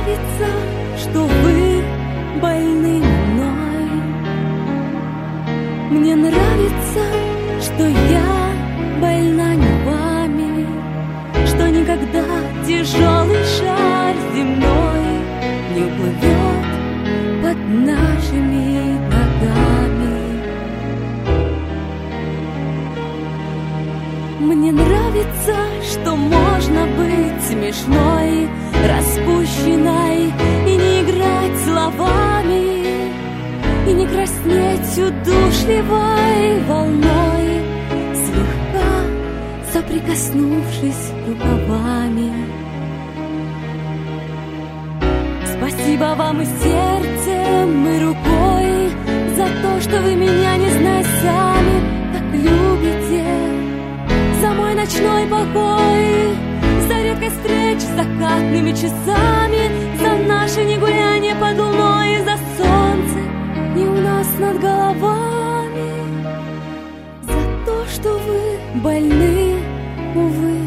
нравится, что вы больны мной. Мне нравится, что я больна не вами, что никогда тяжелый шар земной не уплывет под нашими ногами. Мне нравится, что можно быть смешной, распущенной и не играть словами, и не краснеть удушливой волной, слегка соприкоснувшись рукавами. Спасибо вам и сердцем, и рукой за то, что вы меня, не зная сами, так любите, за мой ночной покой, за редкость встреч с закатными часами, за наши негулянье под луной, за солнце не у нас над головами, за то, что вы больны, увы.